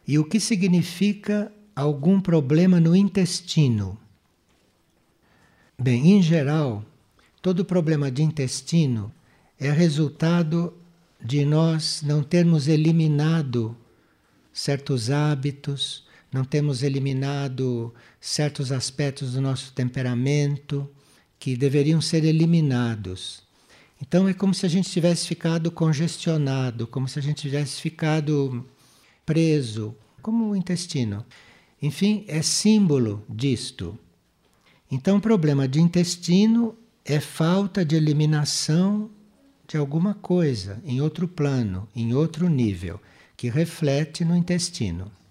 E o que significa algum problema no intestino? Bem, em geral, todo problema de intestino é resultado de nós não termos eliminado certos hábitos, não termos eliminado certos aspectos do nosso temperamento que deveriam ser eliminados. Então é como se a gente tivesse ficado congestionado, como se a gente tivesse ficado preso, como o intestino. Enfim, é símbolo disto. Então o problema de intestino é falta de eliminação de alguma coisa em outro plano, em outro nível, que reflete no intestino.